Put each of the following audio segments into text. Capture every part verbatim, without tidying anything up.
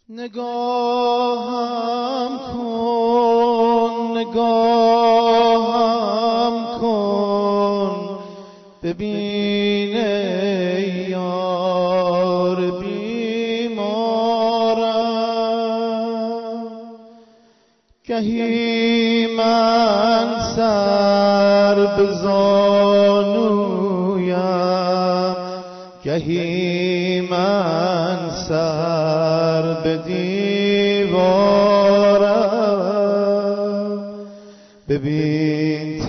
نگاهم کن نگاهم کن ببین ای یار بیمارم گهی من سر به زانویم گهی من سر به دیوارم ببین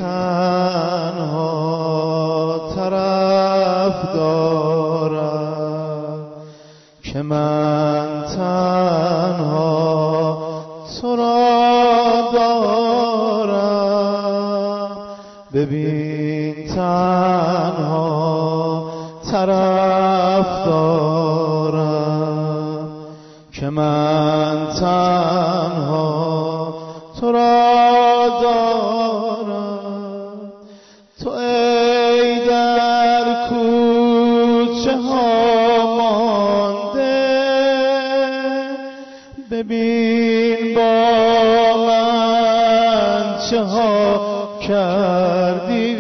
تنها طرف دارم که من تنها تو را دارم ببین تنها طرف دارم که من تنها تو را دارم تو ای در کوچه ها مانده ببین با من چه ها کردی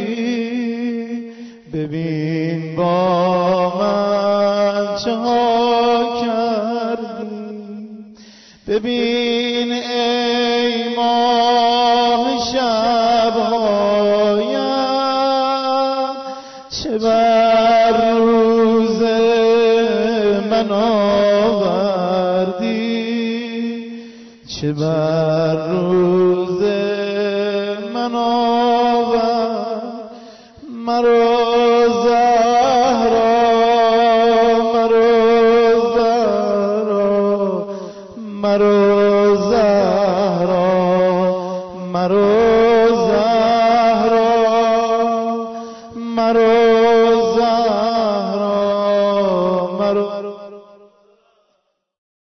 ببین با من چه ها کردی ببین ای ماه شبهایم چه بر روز من آوردی چه بر روز من آورد مرا زهرا مرا زهرا مرا زهرا مرا زهرا مرا